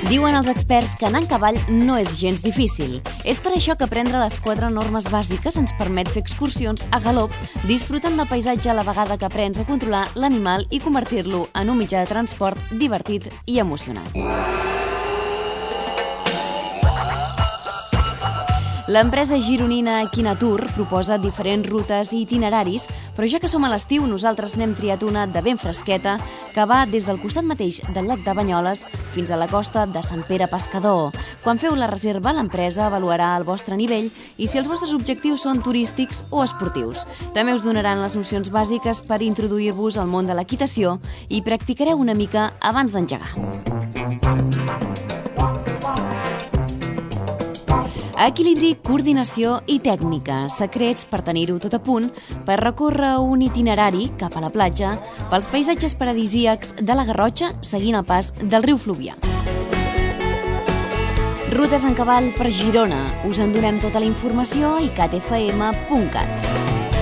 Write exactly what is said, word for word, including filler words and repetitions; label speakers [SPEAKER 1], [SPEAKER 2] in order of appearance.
[SPEAKER 1] Diuen els experts que anar en cavall no és gens difícil. És per això que aprendre les quatre normes bàsiques ens permet fer excursions a galop, disfrutant del paisatge a la vegada que aprens a controlar l'animal i convertir-lo en un mitjà de transport divertit i emocionant. L'empresa gironina Quinatur proposa diferents rutes i itineraris, però ja que som a l'estiu, nosaltres n'hem triat una de ben fresqueta que va des del costat mateix del llac de Banyoles fins a la costa de Sant Pere Pescador. Quan feu la reserva, l'empresa avaluarà el vostre nivell i si els vostres objectius són turístics o esportius. També us donaran les nocions bàsiques per introduir-vos al món de l'equitació i practicareu una mica abans d'engegar. Equilibri, coordinació i tècnica, secrets per tenir-ho tot a punt per recórrer un itinerari cap a la platja pels paisatges paradisíacs de la Garrotxa seguint el pas del riu Fluvià. Rutes en cavall per Girona. Us en donem tota la informació a i cat f m punt cat.